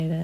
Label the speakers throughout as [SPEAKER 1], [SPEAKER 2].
[SPEAKER 1] it.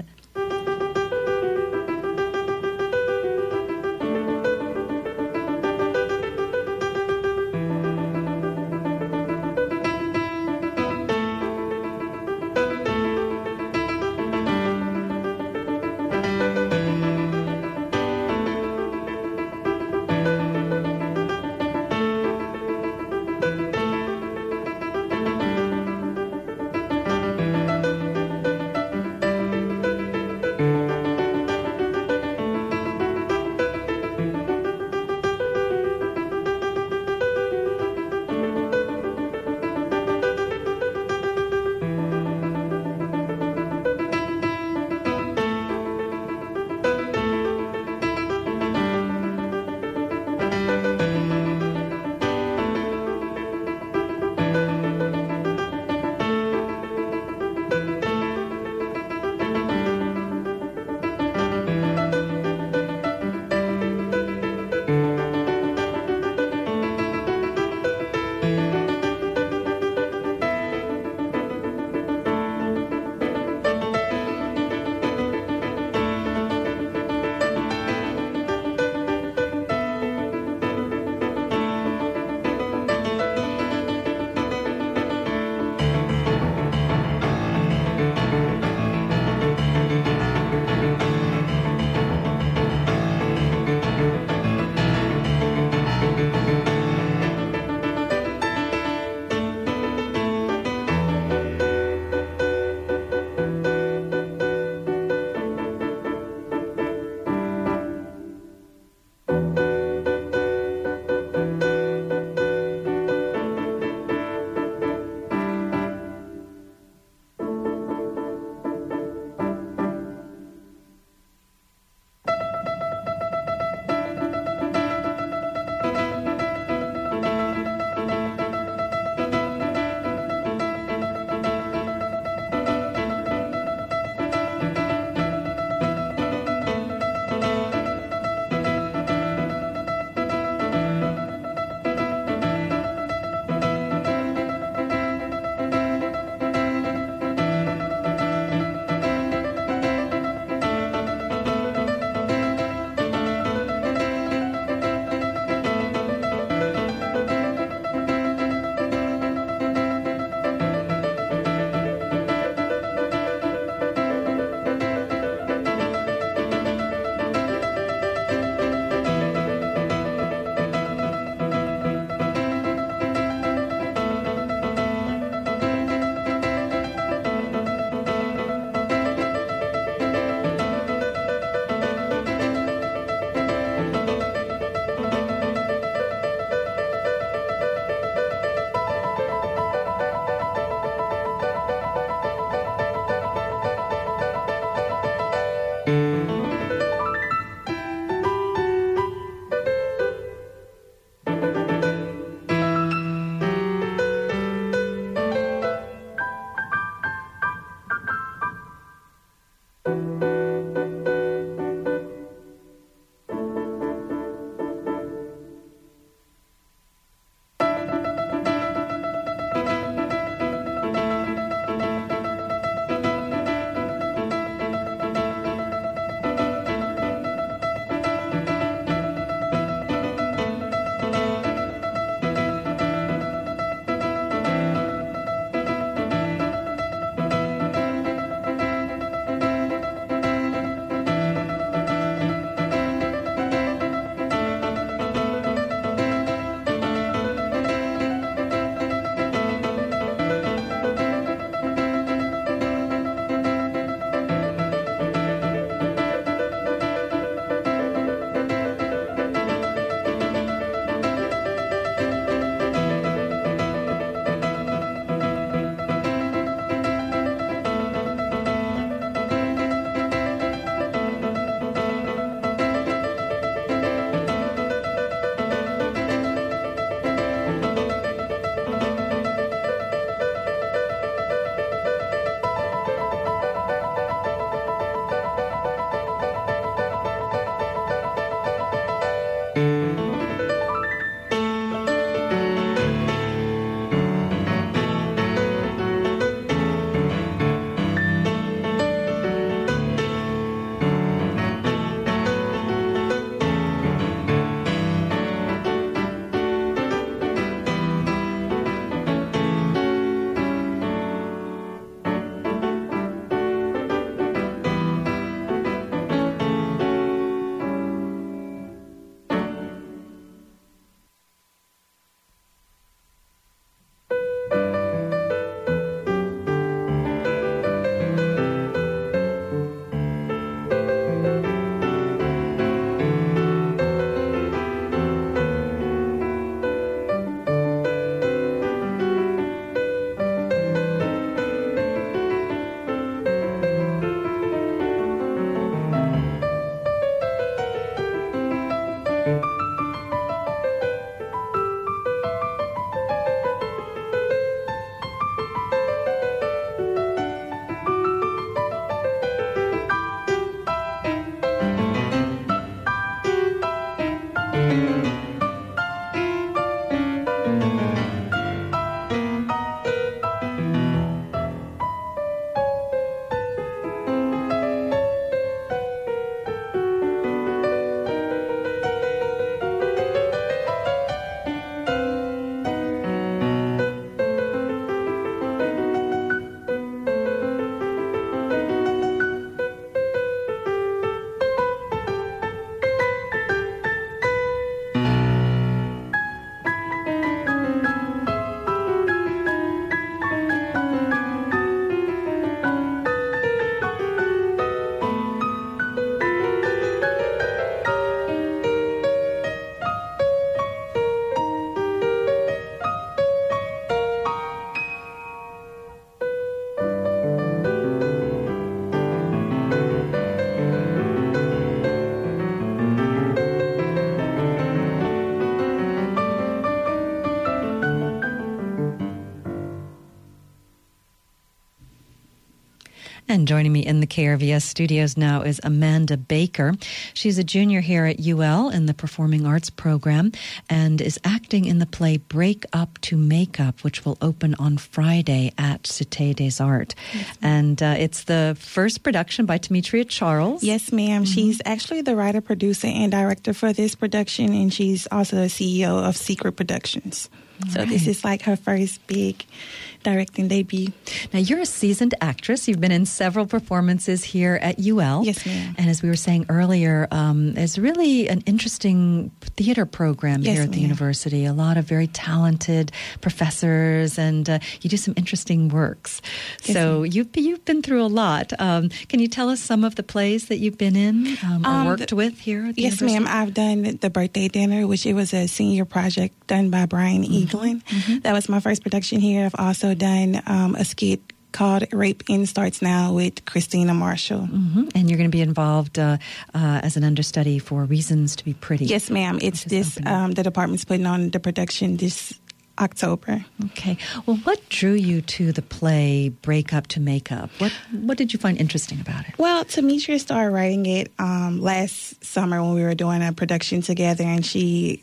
[SPEAKER 1] And joining me in the KRVS studios now is Amanda Baker. She's a junior here at UL in the Performing Arts program and is acting in the play Break Up to Make Up, which will open on Friday at Cité des Arts. And it's the first production by Demetria Charles.
[SPEAKER 2] Yes, ma'am. Mm-hmm. She's actually the writer, producer, and director for this production, and she's also the CEO of Secret Productions. So this is like her first big directing debut.
[SPEAKER 1] Now, you're a seasoned actress. You've been in several performances here at UL.
[SPEAKER 2] Yes, ma'am.
[SPEAKER 1] And as we were saying earlier, it's really an interesting theater program here at the university. A lot of very talented professors, and you do some interesting works. Yes, so you've been through a lot. Can you tell us some of the plays that you've been in or worked with here at the university?
[SPEAKER 2] Yes, ma'am. I've done The Birthday Dinner, which it was a senior project done by Brian Eaglin. Mm-hmm. That was my first production here. I've also done a skit called Rape Inn Starts Now with Christina Marshall.
[SPEAKER 1] Mm-hmm. And you're going to be involved as an understudy for Reasons to be Pretty.
[SPEAKER 2] Yes, ma'am. It's this, the department's putting on the production this October.
[SPEAKER 1] Okay. Well, what drew you to the play Break Up to Make Up? What did you find interesting about it?
[SPEAKER 2] Well, Demetria started writing it last summer when we were doing a production together, and she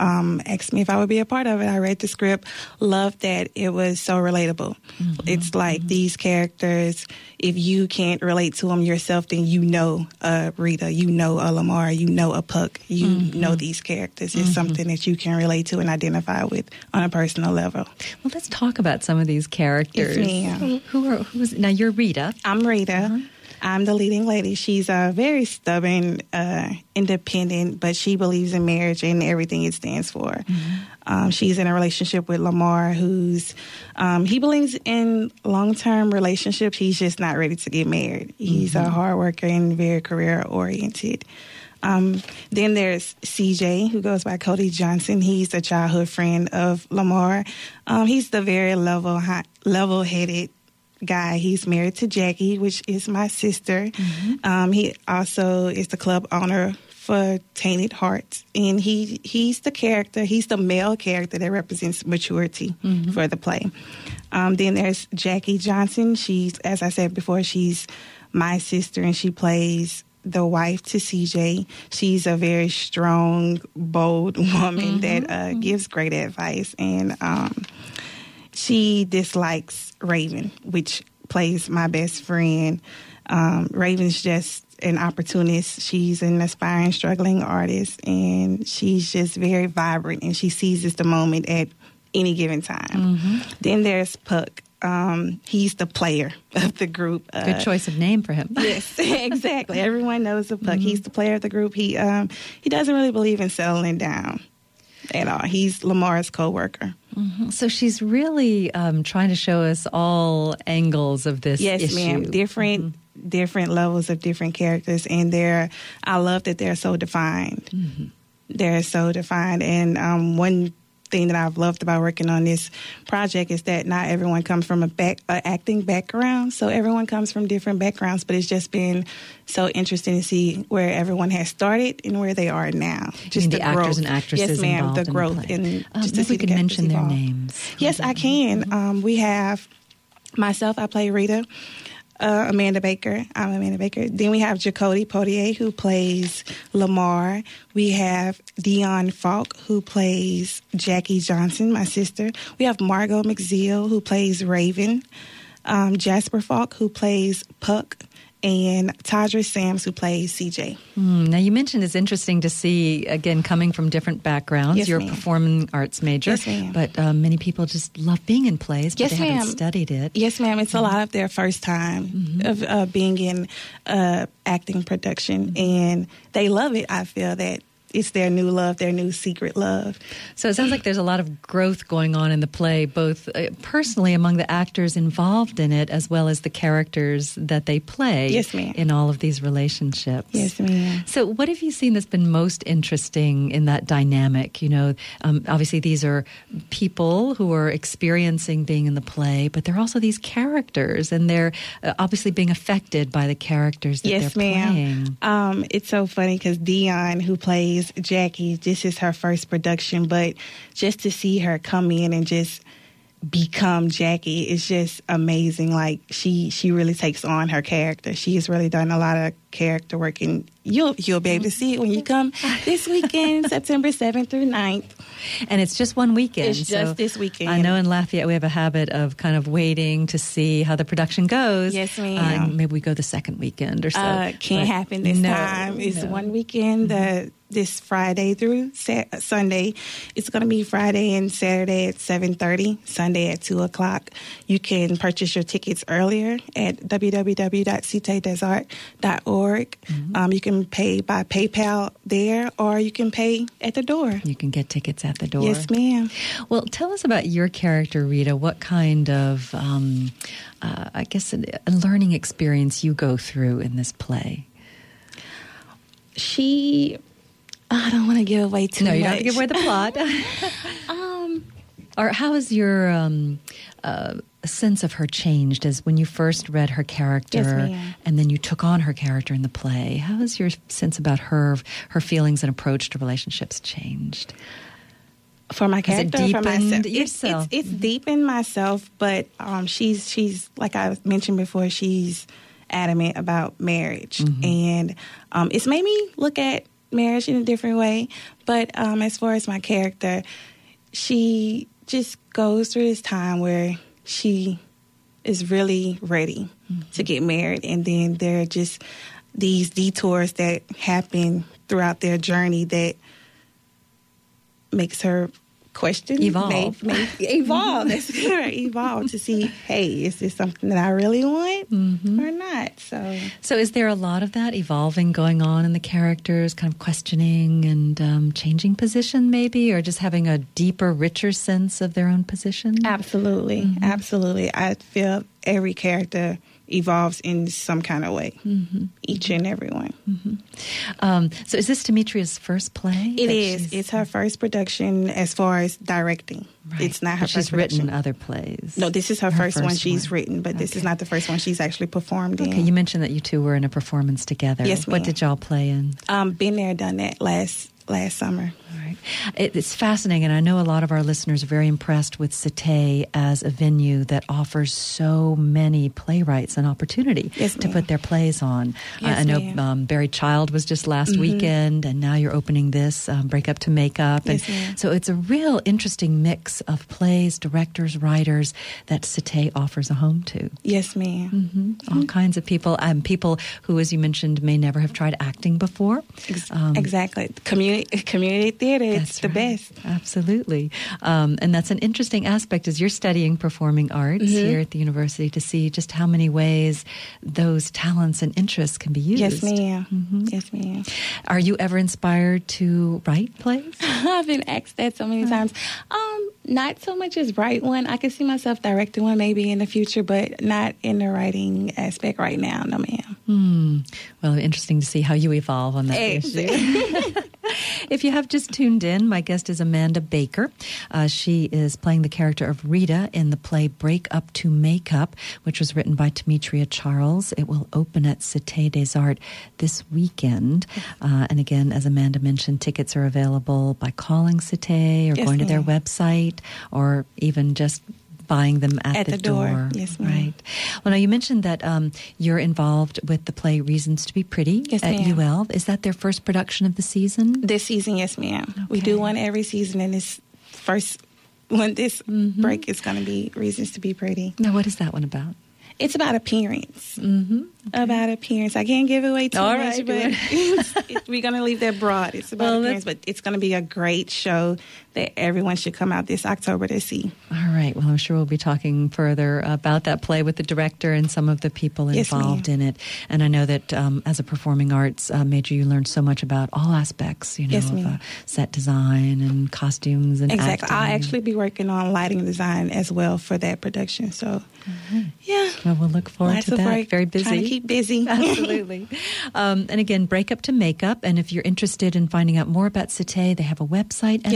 [SPEAKER 2] asked me if I would be a part of it. I read the script, loved that it was so relatable. Mm-hmm. It's like these characters, if you can't relate to them yourself, then you know a Rita, you know a Lamar, you know a Puck, you know these characters. It's something that you can relate to and identify with on a personal level.
[SPEAKER 1] Well, let's talk about some of these characters.
[SPEAKER 2] Yes, ma'am.
[SPEAKER 1] Now, you're Rita.
[SPEAKER 2] I'm Rita. I'm the leading lady. She's very stubborn, independent, but she believes in marriage and everything it stands for. Mm-hmm. She's in a relationship with Lamar, who's he believes in long-term relationships. He's just not ready to get married. He's a hard worker and very career-oriented. Then there's CJ, who goes by Cody Johnson. He's a childhood friend of Lamar. He's the very level-headed guy. He's married to Jackie, which is my sister. Mm-hmm. He also is the club owner for Tainted Hearts, and he's the character. He's the male character that represents maturity for the play. Then there's Jackie Johnson. She's, as I said before, she's my sister, and she plays the wife to CJ. She's a very strong, bold woman that gives great advice, and she dislikes Raven, which plays my best friend. Raven's just an opportunist. She's an aspiring, struggling artist, and she's just very vibrant, and she seizes the moment at any given time. Then there's Puck. He's the player of the group.
[SPEAKER 1] Good choice of name for him.
[SPEAKER 2] Yes, exactly. Everyone knows the Puck. He's the player of the group. He doesn't really believe in settling down at all. He's Lamar's co-worker.
[SPEAKER 1] So she's really trying to show us all angles of this issue.
[SPEAKER 2] Yes, ma'am. Different levels of different characters, and I love that they're so defined. They're so defined, and one thing that I've loved about working on this project is that not everyone comes from an acting background, so everyone comes from different backgrounds, but it's just been so interesting to see where everyone has started and where they are now.
[SPEAKER 1] Just the actors and actresses.
[SPEAKER 2] Yes, ma'am, the growth.
[SPEAKER 1] And just to see we can mention their names.
[SPEAKER 2] Yes, I can. We have myself, I play Rita. Amanda Baker. I'm Amanda Baker. Then we have Jacody Potier, who plays Lamar. We have Dion Falk, who plays Jackie Johnson, my sister. We have Margot McZeal, who plays Raven. Jasper Falk, who plays Puck. And Tadra Sams, who plays CJ.
[SPEAKER 1] Now, you mentioned it's interesting to see, again, coming from different backgrounds.
[SPEAKER 2] Yes,
[SPEAKER 1] You're
[SPEAKER 2] ma'am.
[SPEAKER 1] a performing arts major.
[SPEAKER 2] Yes, ma'am.
[SPEAKER 1] But many people just love being in plays, but
[SPEAKER 2] Yes,
[SPEAKER 1] they haven't
[SPEAKER 2] ma'am.
[SPEAKER 1] studied it.
[SPEAKER 2] Yes, ma'am. It's a lot of their first time of being in acting production, and they love it. I feel that it's their new love, their new secret love.
[SPEAKER 1] So it sounds like there's a lot of growth going on in the play, both personally among the actors involved in it, as well as the characters that they play.
[SPEAKER 2] Yes, ma'am.
[SPEAKER 1] In all of these relationships.
[SPEAKER 2] Yes, ma'am.
[SPEAKER 1] So what have you seen that's been most interesting in that dynamic? You know, obviously these are people who are experiencing being in the play, but they're also these characters, and they're obviously being affected by the characters that
[SPEAKER 2] Yes,
[SPEAKER 1] they're
[SPEAKER 2] ma'am.
[SPEAKER 1] playing.
[SPEAKER 2] It's so funny because Dion, who plays Jackie, this is her first production, but just to see her come in and just become Jackie is just amazing. Like she really takes on her character. She has really done a lot of character work, and you'll be able to see it when you come this weekend, September 7th through 9th.
[SPEAKER 1] And it's just one weekend.
[SPEAKER 2] It's just this weekend.
[SPEAKER 1] I know in Lafayette we have a habit of kind of waiting to see how the production goes.
[SPEAKER 2] Yes, ma'am.
[SPEAKER 1] Maybe we go the second weekend or so.
[SPEAKER 2] Can't happen this time. It's one weekend. This Friday through Sunday. It's going to be Friday and Saturday at 7:30, Sunday at 2 o'clock. You can purchase your tickets earlier at www.citedesart.org. You can pay by PayPal there, or you can pay at the door.
[SPEAKER 1] You can get tickets at the door.
[SPEAKER 2] Yes, ma'am.
[SPEAKER 1] Well, tell us about your character, Rita. What kind of, I guess, a learning experience you go through in this play?
[SPEAKER 2] I don't want to give away too much.
[SPEAKER 1] No, you don't have to give away the plot. Or how has your sense of her changed as when you first read her character,
[SPEAKER 2] yes, ma'am,
[SPEAKER 1] and then you took on her character in the play? How has your sense about her feelings and approach to relationships changed?
[SPEAKER 2] For my character,
[SPEAKER 1] has it
[SPEAKER 2] for myself,
[SPEAKER 1] yourself?
[SPEAKER 2] It's deepened myself, but she's like I mentioned before, she's adamant about marriage, and it's made me look at marriage in a different way. But as far as my character, she just goes through this time where she is really ready to get married, and then there are just these detours that happen throughout their journey that makes her question,
[SPEAKER 1] evolve.
[SPEAKER 2] Evolve. That's correct. Evolve to see, hey, is this something that I really want or not? So
[SPEAKER 1] is there a lot of that evolving going on in the characters, kind of questioning and changing position, maybe, or just having a deeper, richer sense of their own position? Absolutely,
[SPEAKER 2] absolutely. I feel every character evolves in some kind of way, each and every one.
[SPEAKER 1] So is this Demetria's first play?
[SPEAKER 2] It is. It's her first production as far as directing.
[SPEAKER 1] Right.
[SPEAKER 2] It's not her first production.
[SPEAKER 1] She's written other plays.
[SPEAKER 2] No, this is her first one she's written, but this is not the first one she's actually performed in.
[SPEAKER 1] Okay, you mentioned that you two were in a performance together.
[SPEAKER 2] Yes, ma'am.
[SPEAKER 1] What did y'all play in?
[SPEAKER 2] Been there, done that last summer.
[SPEAKER 1] All right. It's fascinating, and I know a lot of our listeners are very impressed with Cité as a venue that offers so many playwrights an opportunity to put their plays on.
[SPEAKER 2] Yes,
[SPEAKER 1] I know Barry Child was just last weekend, and now you're opening this, Break Up to Make Up.
[SPEAKER 2] Yes,
[SPEAKER 1] and so it's a real interesting mix of plays, directors, writers that Cité offers a home to.
[SPEAKER 2] Yes, ma'am.
[SPEAKER 1] All kinds of people, people who, as you mentioned, may never have tried acting before.
[SPEAKER 2] Exactly. Community theater, it's the best.
[SPEAKER 1] Absolutely. And that's an interesting aspect as you're studying performing arts here at the university to see just how many ways those talents and interests can be used.
[SPEAKER 2] Yes, ma'am. Yes, ma'am.
[SPEAKER 1] Are you ever inspired to write plays?
[SPEAKER 2] I've been asked that so many times. Not so much as write one. I could see myself directing one maybe in the future, but not in the writing aspect right now, no ma'am.
[SPEAKER 1] Well, interesting to see how you evolve on that issue. If you have just tuned in, my guest is Amanda Baker. She is playing the character of Rita in the play Break Up to Make Up, which was written by Demetria Charles. It will open at Cité des Arts this weekend. And again, as Amanda mentioned, tickets are available by calling Cité or going to their website, or even just buying them at the door.
[SPEAKER 2] Yes, ma'am.
[SPEAKER 1] Right. Well, now you mentioned that you're involved with the play Reasons to be Pretty at UL. Is that their first production of the season?
[SPEAKER 2] This season, yes, ma'am. Okay. We do one every season, and this first one, this break, is going to be Reasons to be Pretty.
[SPEAKER 1] Now, what is that one about?
[SPEAKER 2] It's about appearance. About appearance. I can't give away too much, but we're going to leave that broad. It's about appearance, but it's going to be a great show that everyone should come out this October to see.
[SPEAKER 1] All right. Well, I'm sure we'll be talking further about that play with the director and some of the people involved in it. And I know that as a performing arts major, you learned so much about all aspects, of set design and costumes and acting.
[SPEAKER 2] I'll actually be working on lighting design as well for that production. So,
[SPEAKER 1] Well, we'll look forward to that. Very busy.
[SPEAKER 2] Trying to keep busy.
[SPEAKER 1] Absolutely. And again, Break Up to Make Up. And if you're interested in finding out more about Cité, they have a website and a Facebook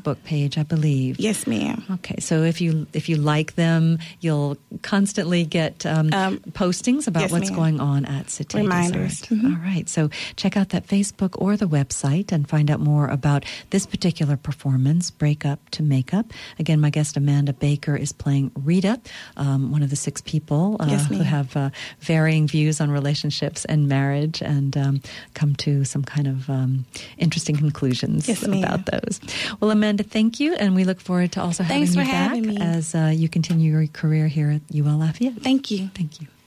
[SPEAKER 1] Facebook page, I believe.
[SPEAKER 2] Yes, ma'am.
[SPEAKER 1] Okay, so if you like them, you'll constantly get postings about what's going on at Cité
[SPEAKER 2] Reminders.
[SPEAKER 1] Dessert. All right, so check out that Facebook or the website and find out more about this particular performance, Break Up to Make Up. Again, my guest Amanda Baker is playing Rita, one of the 6 people who have varying views on relationships and marriage, and come to some kind of interesting conclusions about those. Well, Amanda, thank you, and we look forward to also having you back as you continue your career here at UL Lafayette.
[SPEAKER 2] Thank you.
[SPEAKER 1] Thank you.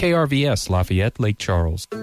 [SPEAKER 3] KRVS Lafayette, Lake Charles.